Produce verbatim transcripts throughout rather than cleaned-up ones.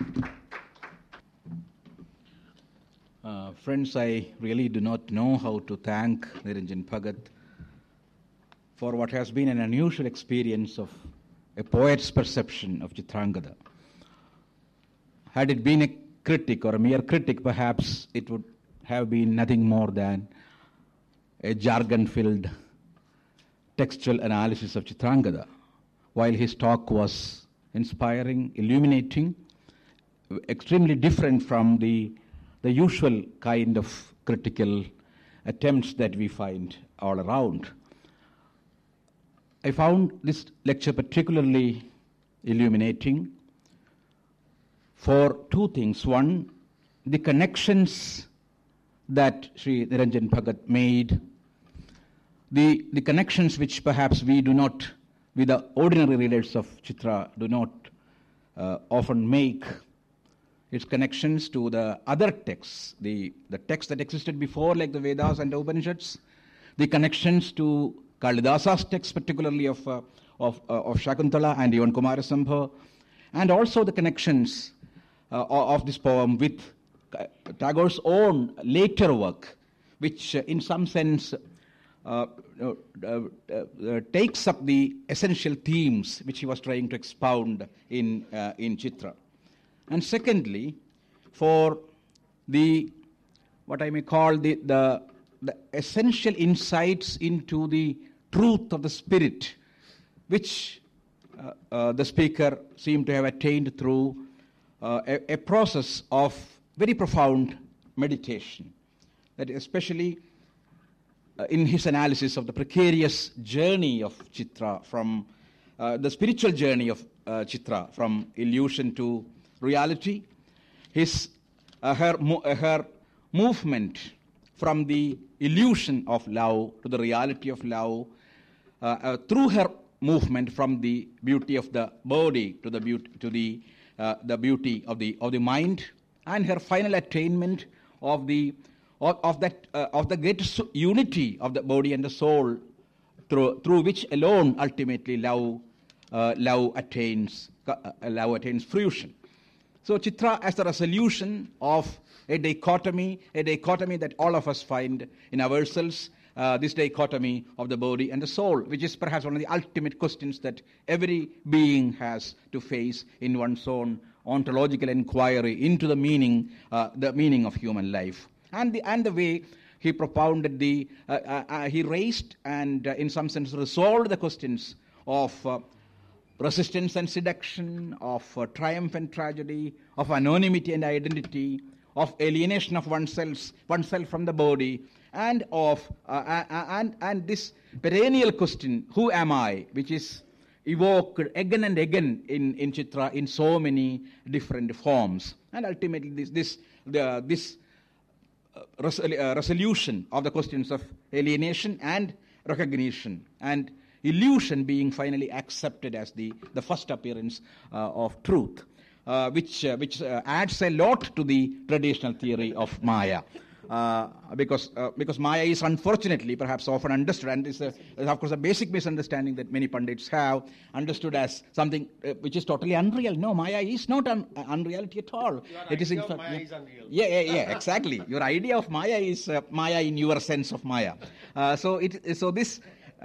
Uh, friends, I really do not know how to thank Niranjan Bhagat for what has been an unusual experience of a poet's perception of Chitrangada. Had it been a critic or a mere critic, perhaps it would have been nothing more than a jargon-filled textual analysis of Chitrangada, while his talk was inspiring, illuminating, extremely different from the the usual kind of critical attempts that we find all around. I found this lecture particularly illuminating for two things. One, the connections that Sri Niranjan Bhagat made, the, the connections which perhaps we do not, with the ordinary readers of Chitra, do not uh, often make, its connections to the other texts, the, the texts that existed before, like the Vedas and the Upanishads, the connections to Kalidasa's texts, particularly of, uh, of, uh, of Shakuntala and even Kumarasambha, and also the connections uh, of this poem with Tagore's own later work, which uh, in some sense uh, uh, uh, uh, takes up the essential themes which he was trying to expound in, uh, in Chitra. And secondly, for the, what I may call the, the, the essential insights into the truth of the spirit, which uh, uh, the speaker seemed to have attained through uh, a, a process of very profound meditation, that especially uh, in his analysis of the precarious journey of Chitra, from uh, the spiritual journey of uh, Chitra, from illusion to reality, his uh, her uh, her movement from the illusion of love to the reality of love, uh, uh, through her movement from the beauty of the body to the beauty to the uh, the beauty of the of the mind, and her final attainment of the of, of that uh, of the greatest unity of the body and the soul, through through which alone ultimately love uh, love attains uh, love attains fruition. So Chitra as the resolution of a dichotomy, a dichotomy that all of us find in ourselves, uh, this dichotomy of the body and the soul, which is perhaps one of the ultimate questions that every being has to face in one's own ontological inquiry into the meaning, uh, the meaning of human life. And the and the way he propounded the, uh, uh, uh, he raised and uh, in some sense resolved the questions of uh, resistance and seduction, of uh, triumph and tragedy, of anonymity and identity, of alienation of oneself, oneself from the body, and of uh, uh, and and this perennial question, who am I, which is evoked again and again in, in Chitra in so many different forms. And ultimately this this the, this uh, res- uh, resolution of the questions of alienation and recognition and illusion being finally accepted as the, the first appearance uh, of truth, uh, which uh, which uh, adds a lot to the traditional theory of Maya. Uh, because uh, because Maya is unfortunately perhaps often understood, and is, a, is of course a basic misunderstanding that many pundits have, understood as something uh, which is totally unreal. No, Maya is not un- uh, unreality at all. Your it is in idea fact, of Maya yeah, is unreal. Yeah, yeah, yeah, exactly. Your idea of Maya is uh, Maya in your sense of Maya. Uh, so it so this.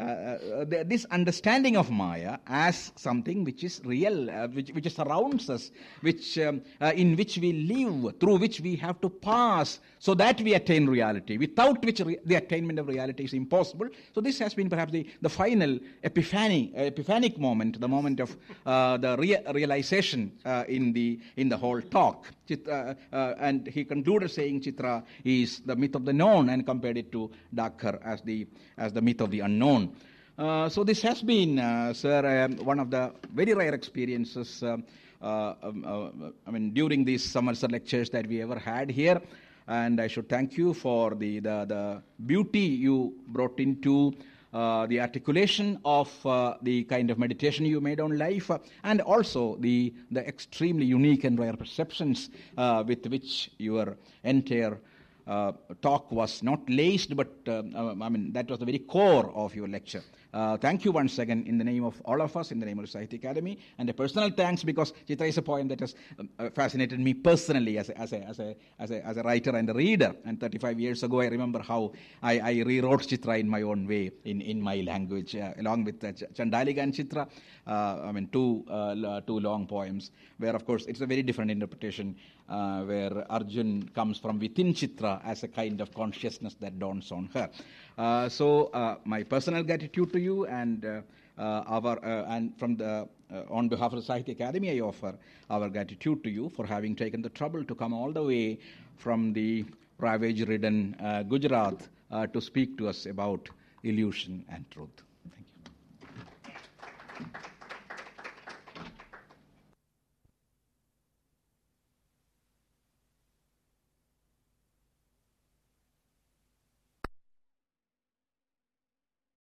Uh, uh, this understanding of Maya as something which is real, uh, which, which surrounds us, which um, uh, in which we live, through which we have to pass, so that we attain reality, without which re- the attainment of reality is impossible. So this has been perhaps the, the final epiphany, uh, epiphanic moment, the moment of uh, the rea- realization uh, in the in the whole talk. Chitra, uh, and he concluded saying Chitra is the myth of the known, and compared it to Dakhar as the as the myth of the unknown. Uh, so this has been, uh, sir, um, one of the very rare experiences, uh, uh, um, uh, I mean, during these summer lectures that we ever had here. And I should thank you for the, the, the beauty you brought into uh, the articulation of uh, the kind of meditation you made on life, uh, and also the, the extremely unique and rare perceptions uh, with which your entire uh, talk was not laced, but uh, uh, I mean, that was the very core of your lecture. Uh, thank you once again in the name of all of us, in the name of the Sahitya Academy, and a personal thanks because Chitra is a poem that has uh, fascinated me personally as a, as, a, as, a, as, a, as a writer and a reader. And thirty-five years ago, I remember how I, I rewrote Chitra in my own way, in, in my language, uh, along with uh, Ch- Chandalika and Chitra. Uh, I mean, two, uh, two long poems, where, of course, it's a very different interpretation, uh, where Arjun comes from within Chitra as a kind of consciousness that dawns on her. Uh, so, uh, my personal gratitude to you, and uh, uh, our uh, and from the uh, on behalf of the Sahitya Academy, I offer our gratitude to you for having taken the trouble to come all the way from the ravage-ridden uh, Gujarat uh, to speak to us about illusion and truth.